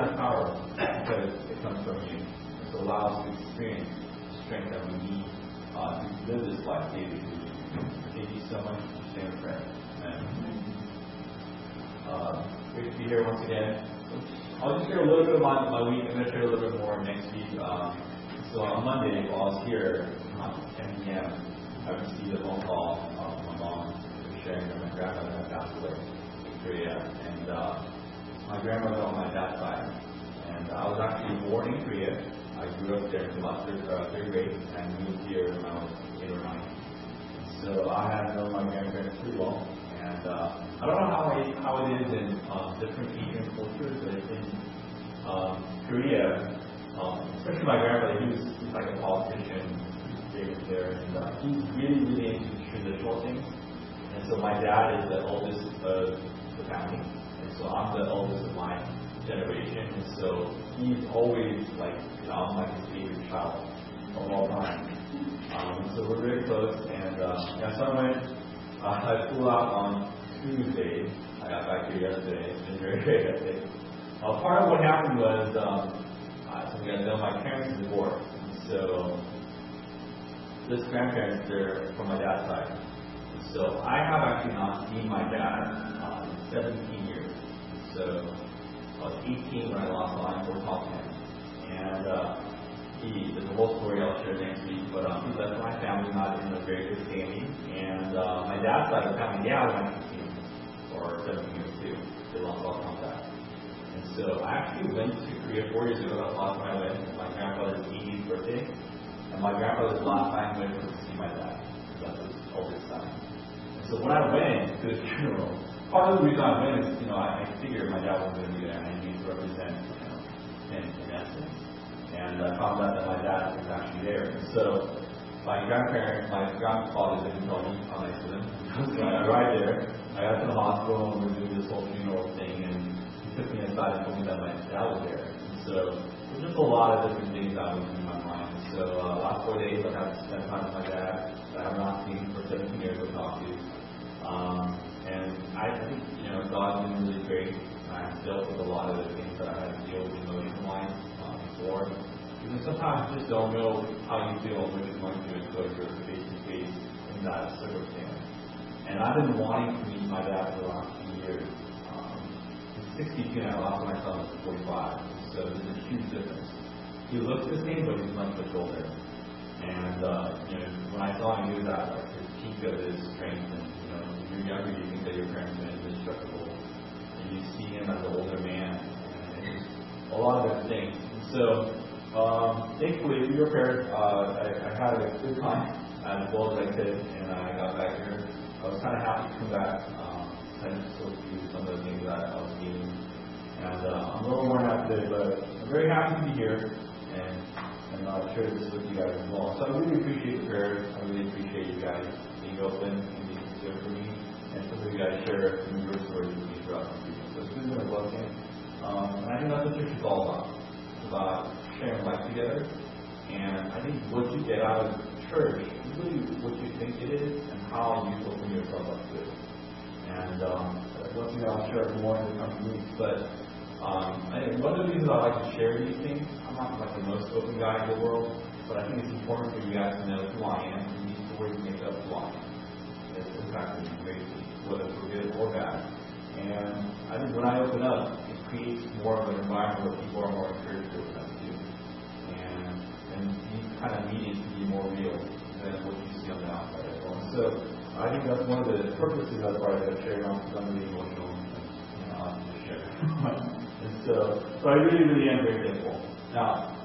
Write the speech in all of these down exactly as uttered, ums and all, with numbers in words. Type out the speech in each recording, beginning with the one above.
has power because it comes from you. It allows us to experience the strength that we need uh, to live this life daily. Thank you so much for staying in prayer. Uh, great to be here once again. I'll just share a little bit about my week. I'm going to share a little bit more next week. Um, so on Monday, while I was here around ten p.m., I received a phone call uh, from my mom sharing that my grandmother had passed away in Korea. And uh, my grandmother on my dad's side. And I was actually born in Korea. I grew up there until about third, uh, third grade and moved here when I was eight or nine. So I have known my grandparents pretty well. And uh, I don't know how it, how it is in um, different Asian cultures, but in um, Korea, um, especially my grandfather, he was he's like a politician, he was there, and uh, he's really, really into traditional things. And so my dad is the oldest of the family, and so I'm the oldest of my generation, and so he's always like, you know, I'm like his favorite child of all time. Um, so we're very close, and uh, yeah, so I went. Uh, I flew out on Tuesday. I got back here yesterday. It's been very great, I think. Uh, part of what happened was, um, uh, so you guys know, my parents divorced. So, this grandparents, they're from my dad's side. So, I have actually not seen my dad uh, in seventeen years. So, I was eighteen when I lost line for top ten. And, uh, He, there's a whole story I'll share next week, but um, he left my family not in a very good standing. And uh, my dad's side of the family, yeah, I went sixteen or seventeen years too. They lost all contact. And so I actually went to Korea four years ago. That's the last time I went. My grandfather's eightieth birthday. And my grandfather's last time I went was to see my dad. That's his oldest son. And so when I went to the funeral, part of the reason I went is, you know, I, I figured my dad wasn't going to be there, and I needed to represent, you know, him in essence. And I found out that my dad was actually there. And so my grandparents, my grandfather didn't tell me how nice of them. So I arrived there, I got to the hospital, and we were doing this whole funeral thing, and he took me aside and told me that my dad was there. And so there's just a lot of different things that was in my mind. So uh, last four days I got to spend time with my dad that I have not seen for seventeen years or talked to. Um, and I think, you know, God's been really great. I've dealt with a lot of the things that I had to deal with emotion-wise. Before. Because sometimes you just don't know how you feel when you're going through until you're face to face in that circumstance. And I've been wanting to meet my dad for the last few years. Um, he's sixty-two now, last time I saw him was forty-five. So there's a huge difference. He looks the same, but he's much, much older. And uh, you know, when I saw him, he was at like his peak of his strength. And you know, when you're younger, you think that your parents are indestructible. And you see him as an older man. And it's a lot of different things. So, um, thankfully, we were prepared. Uh, I, I had a good time as well as I could, and I got back here. I was kind of happy to come back, um, kind of sort through some of the things that I was feeling. And uh, I'm a little more happy today, but I'm very happy to be here, and, and I'll share this with you guys as well. So I really appreciate the prayers. I really appreciate you guys being open and being concerned for me, and some of you guys share some of your stories with me throughout the season. So it's been a blessing. Um, and I think that's what church is all about. About sharing life together, and I think what you get out of church is really what you think it is and how you open yourself up to it. And um, that's one thing I'll share more in the coming weeks. But um, I, one of the reasons I like to share these things, I'm not like the most open guy in the world, but I think it's important for you guys to know who I am and these stories make up who I am. It's impacted me greatly, whether for good or bad. And I think when I open up, it creates more of an environment where people are more encouraged to open up too. And and these kind of meetings can be more real than what you see on the outside as well. So I think that's one of the purposes of why I shared on some of the emotional and you know, I'll just share. And so, so I really, really am very thankful. Now,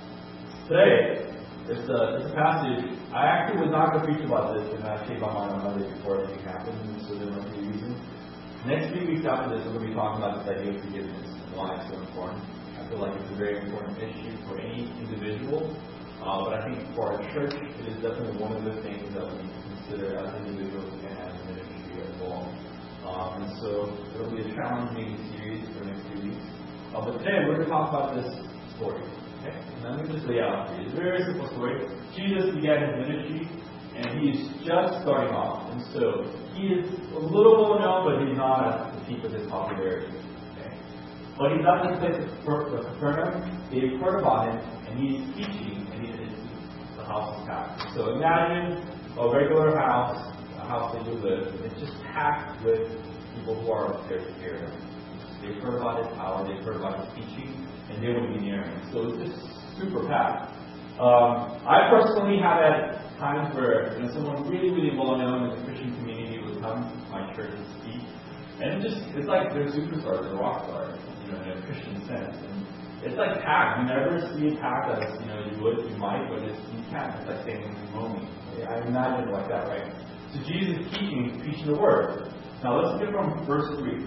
today, it's a, it's a passage. I actually was not going to preach about this, and I changed my mind on Monday before everything happened, so there must be a reason. Next few weeks after this, we're going to be talking about this idea of forgiveness and why it's so important. I feel like it's a very important issue for any individual, uh, but I think for our church, it is definitely one of the things that we need to consider as individuals and as a ministry as well. Um, and so it'll be a challenging series for the next few weeks. Uh, but today, we're going to talk about this story. Okay? And let me just lay out for you. It's a very simple story. Jesus began his ministry, and he is just starting off. And so he is a little well known, but he's not at the peak of his popularity. Okay? But he's not in this place of Capernaum. They've heard about him, and he's teaching, and he, the house is packed. So imagine a regular house, a house that you live, it's just packed with people who are there to hear him. They've heard about his power, they've heard about his teaching, and they want to be near him. So it's just super packed. Um, I personally have had times where you know, someone really, really well known in the Christian community would come to my church and speak. And it just, it's like they're superstars, they're rock stars, you know, in a Christian sense. And it's like packed. You never see it packed as, you know, you would, you might, but it's, you can't. It's like saying Roman. I imagine it like that, right? So Jesus is teaching, preaching the word. Now let's get from verse three.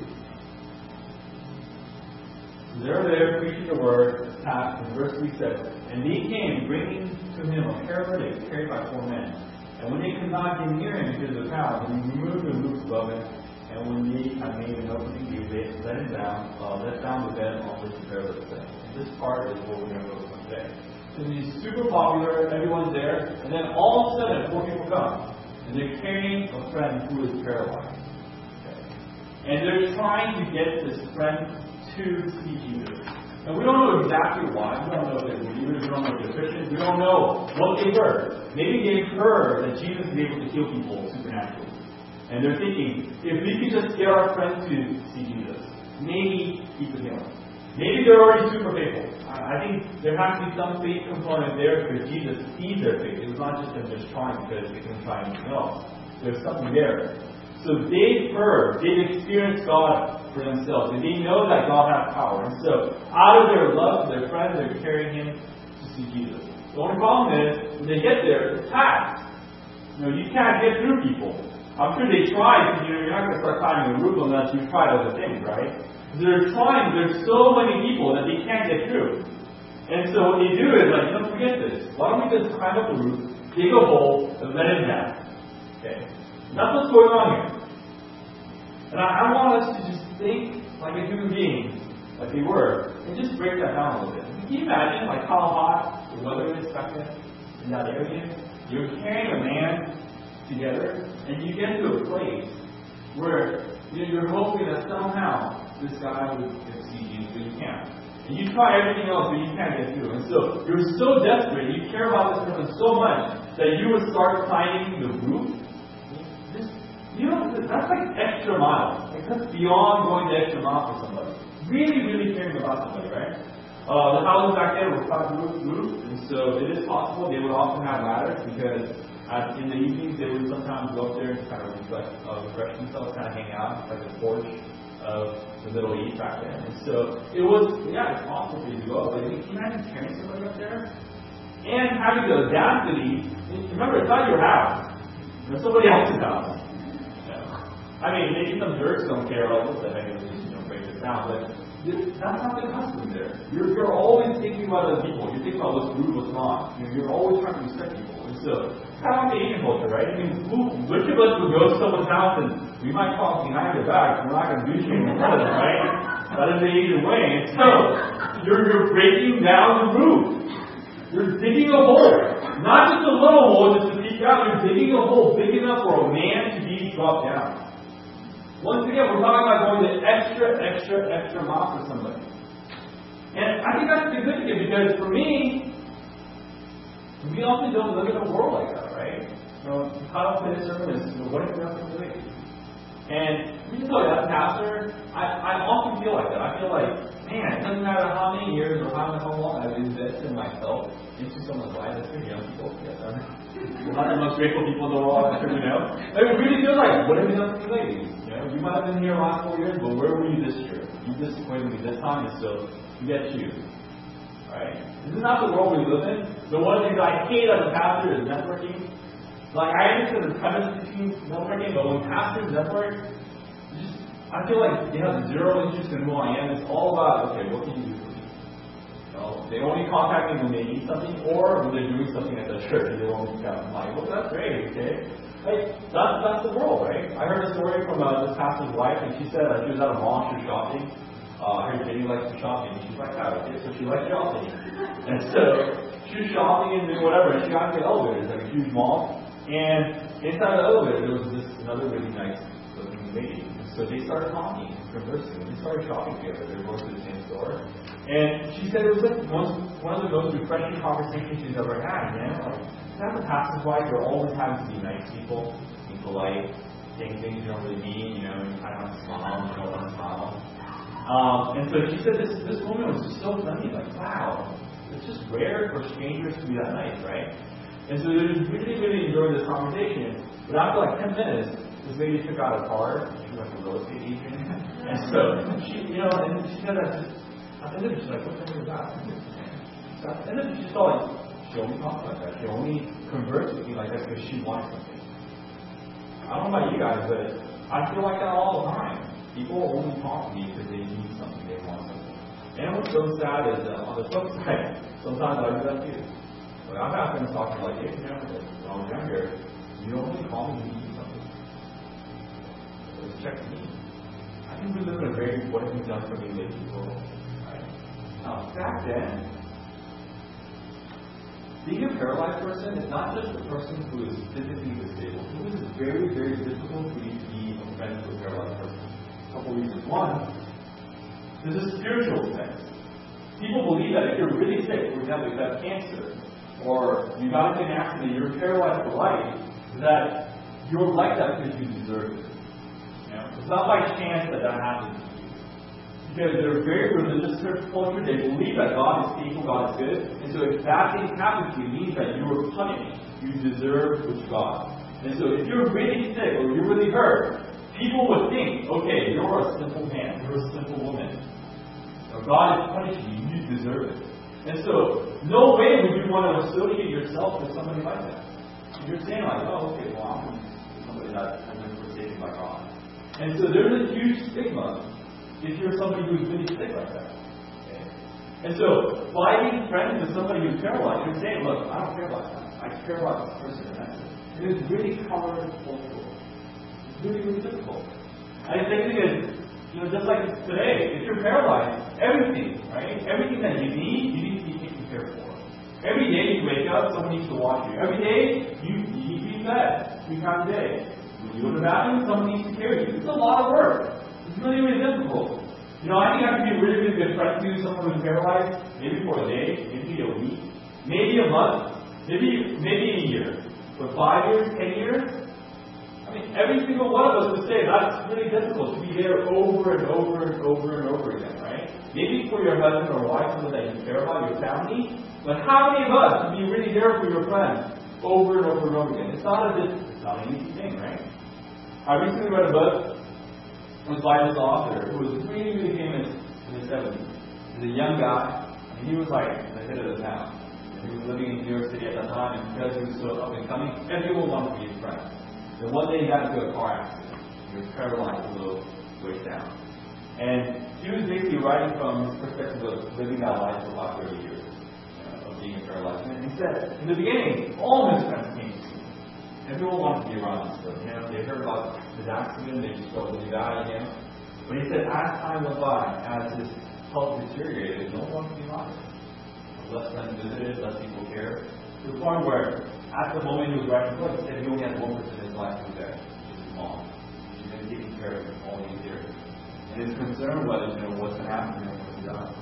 So they're there preaching the word, it's packed, and verse three says, and they came, bringing to him a paralytic carried by four men. And when they could not get near him because of the crowd, they removed the roofs above him. And when they had made an opening, they let him down, uh, let down the bed on which the paralytic sat. This part is what we're going to go from today. So he's super popular, everyone's there, and then all of a sudden, four people come. And they're carrying a friend who is paralyzed. Okay. And they're trying to get this friend to see Jesus. And we don't know exactly why. We don't know if they're believers. We don't know if they're Christians. We don't know what they heard. Maybe they've heard that Jesus is able to heal people supernaturally. And they're thinking, if we could just get our friend to see Jesus, maybe he could heal him. Maybe they're already super faithful. I think there has to be some faith component there because Jesus sees their faith. It's not just them just trying because they can try anything else. There's something there. So they've heard, they've experienced God for themselves, and they know that God has power. And so, out of their love for their friend, they're carrying him to see Jesus. The only problem is, when they get there, it's packed. You know, you can't get through people. I'm sure they tried, because you know, you're not going to start climbing the roof unless you've tried other things, right? They're trying, there's so many people that they can't get through. And so what they do is, like, don't forget this. Why don't we just climb up the roof, dig a hole, and let him down? Okay? That's what's going on here. And I, I want us to just think like a human being, like they were, and just break that down a little bit. Can you imagine like how hot the weather is back then in that area? You're carrying a man together, and you get to a place where you know, you're hoping that somehow this guy would see Jesus, but you can't. And you try everything else, but you can't get through. And so you're so desperate, you care about this person so much that you would start climbing the roof. You know, that's like extra miles. Like that's beyond going the extra mile for somebody. Really, really caring about somebody, right? Uh, the houses back then were flat roof, roof, and so it is possible they would often have ladders because at, in the evenings they would sometimes go up there to kind of reflect, uh, refresh themselves, kind of hang out, like the porch of the Middle East back then. And so it was, yeah, it's possible for you to go. But can you imagine carrying somebody up there and having the audacity? Remember, it's not your house; it's somebody else's house. I mean, maybe some jerks don't care, like, what the heck is this, you know, break this down, but that's not the custom there. You're, you're always thinking about other people. You're thinking about what's rude, what's not. You know, you're always trying to respect people. And so, kind of like the Asian culture, right? I mean, who, which of us would go to someone's house and we might talk behind their back, we're not going to do anything in front of them, right? That is the Asian way. And so, you're, you're breaking down the roof. You're digging a hole. Not just a little hole just to peek out. You're digging a hole big enough for a man to be dropped down. Once again, we're talking about going the extra, extra, extra mile for somebody. And I think that's significant because for me, we often don't live in a world like that, right? You know, the title for this sermon is, what if we're not believe? And you can tell you, as a pastor, I, I often feel like that. I feel like, man, it doesn't matter how many years or how, how long I've invested myself into someone's life. That's pretty young people. Yes, I'm not the most grateful people in the world, I'm sure you know. Like, it really feels like, what have we done for you ladies? You know, you might have been here the last four years, but where were you this year? You disappointed me this time, and so you get you. Right? This is not the world we live in. So one of the things I hate as a pastor is networking. Like, I understand the premise between networking, but when pastors network, just, I feel like they have zero interest in who I am. It's all about, okay, what can you do for me? You know, they only contact me when they need something, or when they're doing something at the church, and they won't reach out. I'm like, well, that's great, okay? Like, that's, that's the world, right? I heard a story from uh, this pastor's wife, and she said that she was at a mall, she was shopping. Uh, her Jenny likes to shopping, and she's like, oh, okay, so she likes shopping. And so, she was shopping and doing whatever, and she got to the elevator, it's like a huge mall, and inside the elevator, there was this another really nice looking lady. So they started talking, conversing, and they started shopping together. They were going to the same store. And she said it was like one, one of the most refreshing conversations she's ever had, you know? Like, as a pastor's wife, you're always having to be nice to people, be polite, saying things you don't really mean, you know, you kind of want to smile, you don't want to smile. Um, and so she said this, this woman was just so friendly, like, wow, it's just rare for strangers to be that nice, right? And so they just really, really enjoyed this conversation. But after like ten minutes, this lady took out a card. She was like a real estate agent. And so she, you know, and she said that just, at the end of it, she's like, what the hell is that? So at the end of it, she saw like, she only talks like that. She only converts with me like that because she wants something. I don't know about you guys, but I feel like that all the time. People only talk to me because they need something, they want something. And what's so sad is uh, on the flip side, sometimes I do that too. But I've had friends talking like, hey, you know, when I was younger, you only call me when you need something. So it's check me. I think we live in a very what have you done for me lately world. Right? Now, back then, being a paralyzed person is not just a person who is physically disabled. It is very, very difficult for you to be a friend to a paralyzed person. A couple reasons. One, there's a spiritual sense. People believe that if you're really sick, for example, if you have cancer, or you got into an accident, you're paralyzed for life, that you're like that because you deserve it. You know? It's not by chance that that happens to you. Because they're very religious culture, they believe that God is faithful, God is good, and so if that thing happens to you, it means that you were punished. You deserve what you got. And so if you're really sick or you're really hurt, people would think, okay, you're a simple man, you're a simple woman. So God is punishing you, you deserve it. And so, no way would you want to associate yourself with somebody like that. If you're saying like, oh, okay, well, I'm somebody that has been forsaken by God. And so there's a huge stigma if you're somebody who's really sick like that. Okay? And so, by being friends with somebody who's paralyzed, you're saying, look, I don't care about that. I care about this person, and that's it. And it's really countercultural. It's really, really difficult. And the same thing is, you know, just like today, if you're paralyzed, everything, right? Everything that you need, you need to be taken care for. Every day you wake up, someone needs to watch you. Every day you, you need to be fed three times a day. When you go to the bathroom, someone needs to carry you. It's a lot of work. It's really, really difficult. You know, I think I can be a really, really good friend to someone who's paralyzed, maybe for a day, maybe a week, maybe a month, maybe maybe a year. But five years, ten years? I mean, every single one of us would say that's really difficult to be there over and over and over and over again, right? Maybe for your husband or wife, someone that you care about, your family. But how many of us would be really there for your friends over and over and over again? It's not a it's not an easy thing, right? I recently read a book. It was by this author who was really, really famous in the seventies. He's a young guy, and he was like the head of the town. And he was living in New York City at that time, and because he was so up and coming, everyone wanted to be his friend. Then one day he got into a car accident. He was paralyzed a little ways down. And he was basically writing from his perspective of living that life for about thirty years, you know, of being paralyzed. And he said, in the beginning, all his friends came to see him. Everyone wanted to be around him. So, you know, they heard about his accident, they just felt really bad, you know. But he said, as time went by, as his health deteriorated, no one wanted to be around him. Less friends visited, less people cared. To the point where, at the moment he was writing the book, he said he only had one person in his life who was there, which is his mom. She's been taking care of him all these years. And his concern was, you know, what's going to happen to him when he dies.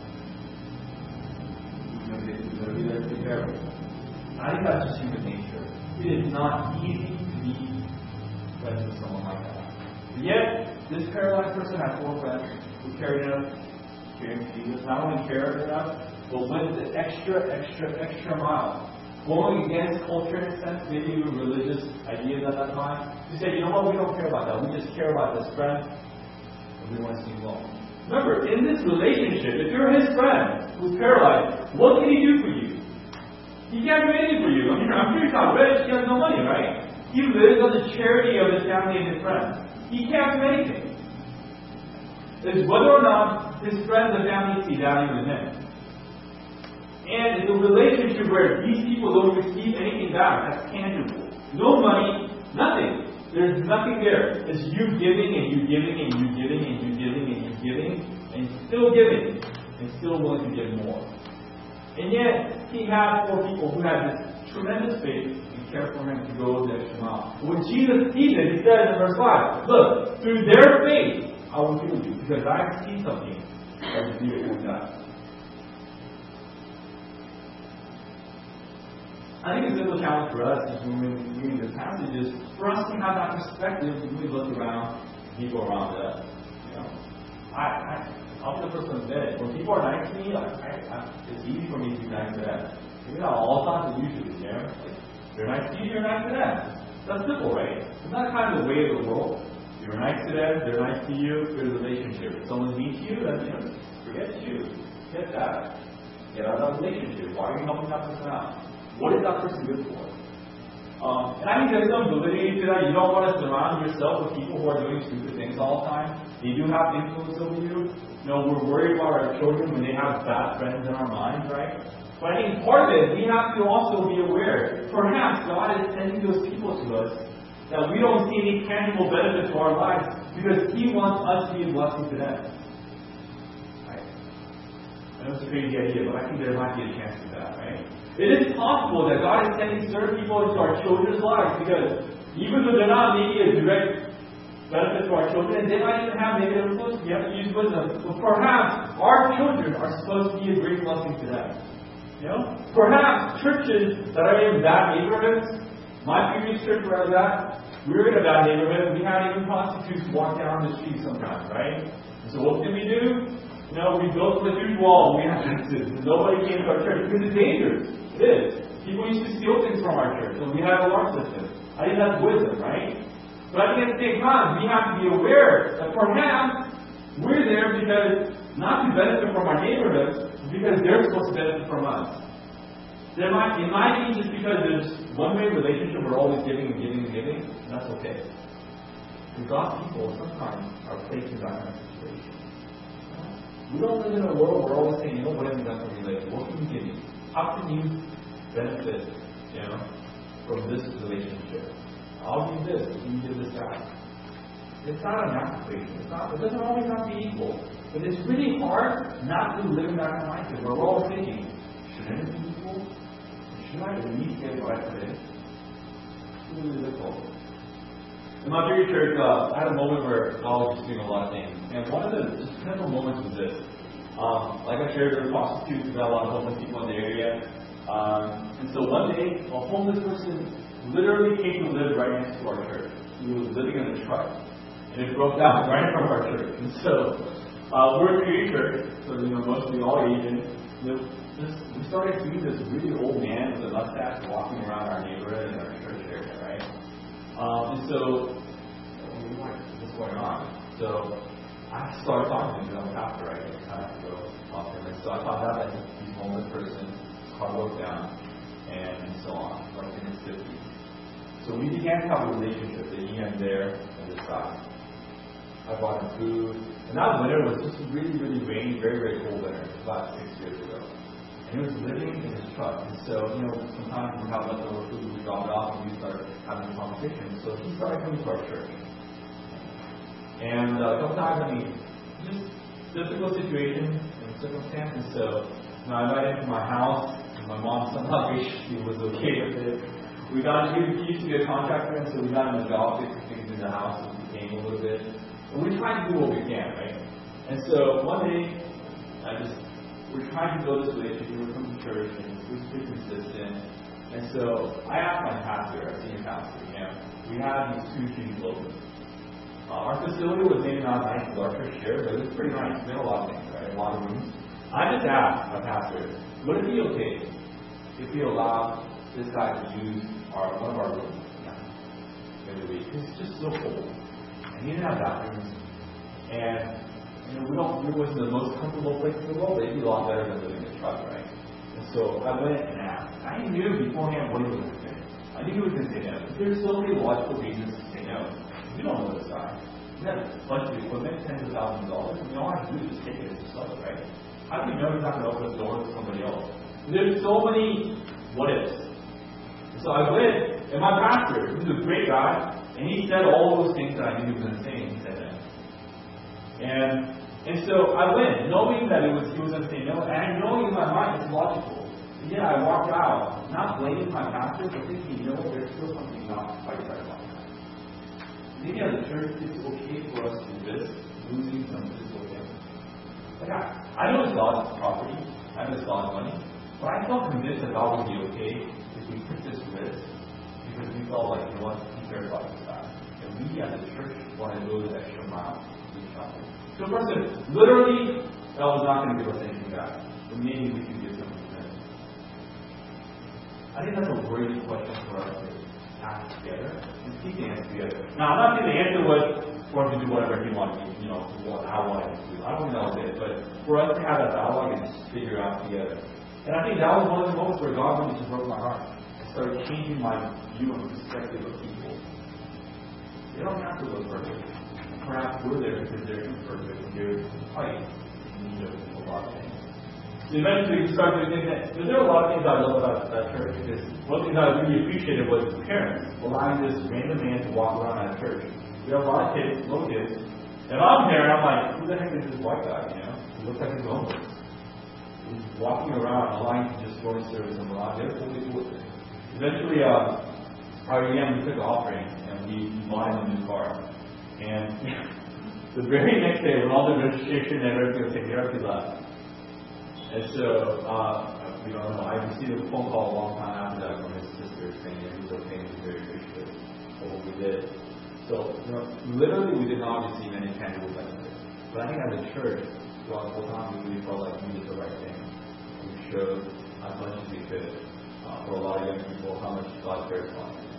He's going to be there to take care of him. I think that's just human nature. It is not easy to be friends with someone like that. But yet, this paralyzed person had four friends who carried enough, carried Jesus, not only carried enough, but went the extra, extra, extra mile. Going against culture in a sense, maybe even religious ideas at that time. To say, you know what, we don't care about that. We just care about this friend, and we want to see alone. Remember, in this relationship, if you're his friend who's paralyzed, what can he do for you? He can't do anything for you. I mean, I'm sure he's not rich, he has no money, right? He lives on the charity of his family and his friends. He can't do anything. It's whether or not his friends and family see value in him. And it's a relationship where these people don't receive anything back that's tangible. No money, nothing. There's nothing there. It's you giving and you giving and you giving and you giving and you giving and still giving and still willing to give more. And yet, he had four people who had this tremendous faith in care for him to go the extra mile. When Jesus sees it, he says in verse five, look, through their faith, I will heal you, because I see something that is beautiful in that. I think a simple challenge for us is when we're reading this passage is for us to have that perspective when we look around people around us. You know, I, I, I'll be the person who said, when people are nice to me, like, I, I, it's easy for me to be nice to them. Maybe not all the time, but usually, you know, like, they're nice to you, you're nice to them. That's simple, right? It's not kind of the way of the world. You're nice to them, they're nice to you, there's a relationship. If someone meets you, then, you know, forget you. Forget that. Get out of that relationship. Why are you helping that person out? What is that person good for? Um, and I think there's some validity to that. You don't want to surround yourself with people who are doing stupid things all the time. They do have influence over you. You know, we're worried about our children when they have bad friends in our minds, right? But I think part of it, we have to also be aware. Perhaps God is sending those people to us that we don't see any tangible benefit to our lives because He wants us to be a blessing to them. Right? I know it's a crazy idea, but I think there might be a chance for that, right? It is possible that God is sending certain people into our children's lives because even though they're not making a direct benefit to our children, and they might even have negative influence, we have to use wisdom. But perhaps our children are supposed to be a great blessing to them. You know? Perhaps churches that are in bad neighborhoods, my previous church where I was at, we were in a bad neighborhood, we had even prostitutes walk down the street sometimes, right? And so what did we do? You know, we built a huge wall, we had fences, and nobody came to our church because it's dangerous. It is. People used to steal things from our church, and we had an alarm system. I think that's wisdom, right? But I think at the same time, we have to be aware that perhaps we're there because not to benefit from our neighborhoods, but because they're supposed to benefit from us. There might, it might be just because there's one-way relationship, we're always giving and giving and giving, and that's okay. Because God's people sometimes are placed in that kind of situation. We don't live in a world where we're always saying, you know, what have you done for me lately? What can you give me? How can you benefit, you know, from this relationship? I'll do this, you do this, that. It's not an application. It's not, it doesn't always have to be equal. But it's really hard not to live in that kind of mindset where we're all thinking, shouldn't it be equal? Should I at least get what I put in? It's really difficult. In my previous church, uh, I had a moment where God was just doing a lot of things. And one of the just pivotal moments was this. Um, like I shared, there were prostitutes, we got a lot of homeless people in the area. Um, and so one day, a homeless person literally came to live right next to our church. He was living in a truck. And it broke down right in front of our church. And so, uh, we're a community church, so, you know, mostly all Asian. You know, this, we started seeing this really old man with a mustache walking around our neighborhood and our church area, right? Um, and so, we were like, what's going on? So, I started talking to him because I'm a pastor, right? I kind of have to go talk to him. And so I found out that he's a homeless person, his car broke down, and so on, like in his fifties. So we began to have a relationship, the he and there and this side. I bought him food, and that winter was just a really, really rainy, very, very cold winter, about six years ago. And he was living in his truck. And so, you know, sometimes we have leftover food, we drop it off, and we start having a conversation. So he started coming to our church. And uh, a couple times, I mean, just difficult situation and circumstances. So, you know, I invited him to my house, and my mom somehow graciously was okay with it. We got he used to be a contractor, and so we got him a job fixing things in the house, and we came a little bit. And we're trying to do what we can, right? And so one day, I just we're trying to build this relationship. We were from the church, and we were pretty consistent. And so I asked my pastor, our senior pastor, you know, we had these two huge buildings. Uh, our facility was maybe not nice as our church here, but it was pretty nice. We had a lot of things, right? A lot of rooms. I just asked my pastor, would it be okay if we allowed this guy to use our one of our rooms every week? It's just so cold. And he didn't have bathrooms. And you know, we don't it wasn't the most comfortable place in the world, but it'd be a lot better than living in a truck, right? And so I went and asked. I knew beforehand what he was going to say. I knew he was going to say no. But there's so many logical reasons to say no. We don't know this guy. We have a bunch of equipment, tens of thousands of dollars, and all I have to do is just take it and sell it, right? How do you know he's not going to open the door to somebody else? There's so many what ifs. So I went, and my pastor, who's a great guy, and he said all those things that I knew he was going to say, and he said that. And and so I went, knowing that it was he was going to say no, and I knowing in my mind it's logical. yeah, I walked out, not blaming my pastor, but thinking, you know, there's still something not quite right about that. Maybe as a church, it's okay for us to risk losing some physical things. Like, I, I know it's God's property, I know it's God's money, but I felt convinced that God would be okay if we took this risk because we felt like, you know what, He cares about this guy. And we as a church want to go the extra mile to each other. So, a person, literally, that was not going to give us anything back. But maybe we could give something back. I think that's a worthy question for us to ask together and seek the answer together. Now, I'm not saying the answer was for him to do whatever he wanted, you know, what I wanted to do. I don't think that was it. But for us to have that dialogue and just figure it out together. And I think that was one of the moments where God really just broke my heart and started changing my view and perspective of people. They don't have to look perfect. Perhaps we're there because they're imperfect and they're quite in need of a lot of things. So eventually we started to think that there are a lot of things I love about that church because one thing that I really appreciated was parents allowing this random man to walk around at church. We have a lot of kids, little kids. And if I'm a parent, I'm like, who the heck is this white guy, you know? He looks like he's homeless. He's walking around, allowing to just go to service and allow them to do with it. Eventually, uh, our young, we took the offering and we bought him a new car. And the very next day, when all the registration and everything was taken care of, he left. And so, uh, you know, I received a phone call a long time after that from his sister saying that he was okay and he was very appreciative of what we did. So, you know, literally we did not receive any tangible benefit. But I think as a church, throughout the whole time, we really felt like we did the right thing. We showed as much as we could uh, for a lot of young people how much God cares about them.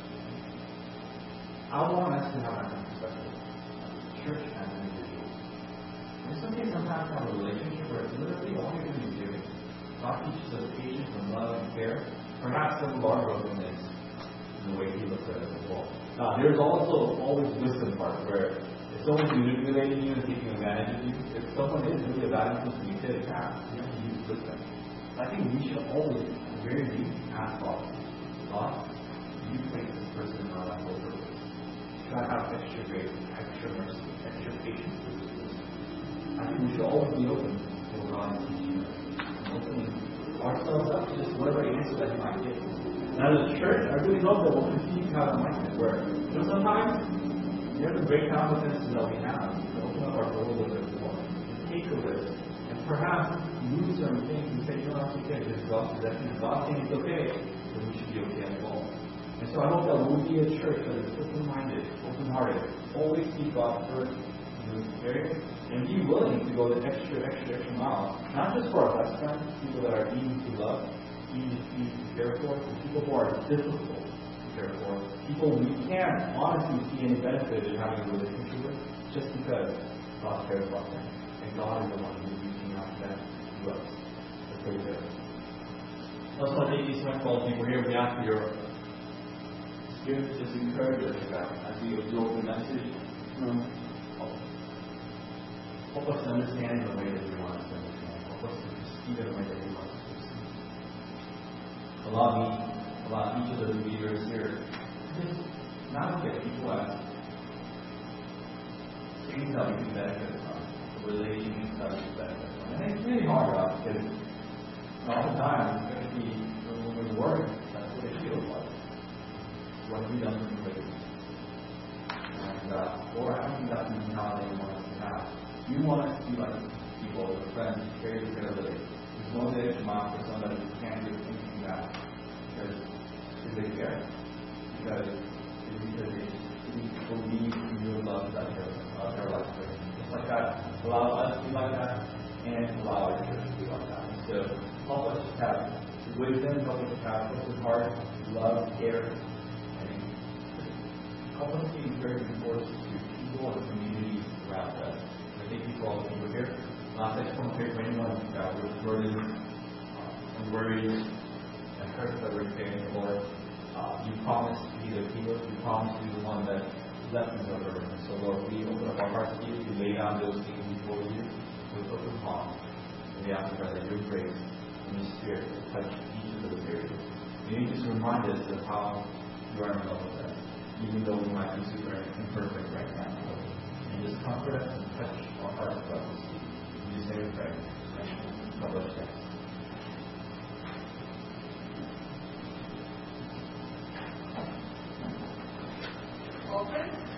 I want us to have that perspective. Church as an individual. It's okay sometimes to have a relationship where it's literally all you're going to be doing. God teaches us patience and love and care. Perhaps some of our brokenness in the way He looks at it as well. Now, there's also always wisdom part where if someone's manipulating you and taking advantage of you, if someone is really a bad influence to you, say, yeah, you have to use wisdom. I think we should always, at the very least, ask God, God, you place this person in my life over. Should I have extra grace, extra mercy, extra patience with this person? I think we should always be open to what God is teaching us. Opening ourselves up to just whatever answer that He might give. And as a church, I really hope that we'll continue to have a mindset where, you know, sometimes we have to break down the fences that we have, to open up our door a little bit more, and take a risk, and perhaps move certain things and say, you know, that's okay, this is God's possession, and God's saying it's okay, then we should be okay as well. And so I hope that we'll be a church that is open-minded, open-hearted, always keep God first in this area, and be willing to go the extra, extra, extra mile, not just for our best friends, people that are easy to love, easy to care for, but people who are difficult to care for, people we can't honestly see any benefit in having a relationship with, just because God cares about them, and God is the one who's reaching out to them to us. Let's pray together. Let's not take these phone calls. People here, we ask for your Spirit to just encourage us, God, as we absorb the message. Um, help us to understand the way that you want us to understand. Help us to perceive it the way that you want us to perceive. Allow me, allow each of the leaders here to just not look at people as things that we can benefit from, relationships that we can benefit from. And it's really hard, God, because oftentimes, especially when we're working, that's what it feels like. What have we done for you? And, uh, or I don't think that's the mentality we want us to have. We want us to be like people, with friends, who carry the credibility. There's no way to mock for somebody who can't give anything back. Because, because they care. Because, because they believe in your love that their, uh, their life is. Just like that, allow us to be like that, and allow our church to be like that. And so, help us to have wisdom, help us to have open heart, love, care, help us be encouraging forces to people and communities around us. I thank you for all the people here. Last, I just want to pray for anyone uh, with burdens uh, and worries and hurts that we're experiencing, Lord. Uh, you promised to be the healer. You promised to be the one that lessens our burden. So, Lord, we open up our hearts to you. We lay down those things before you with open palms. And we ask God that your grace and your Spirit will touch each of those areas. May you just remind us of how you are in love with us, even though we might be super imperfect right now. And just comfort us and touch our hearts about this. In Jesus' name we pray. God bless you. Coltrane.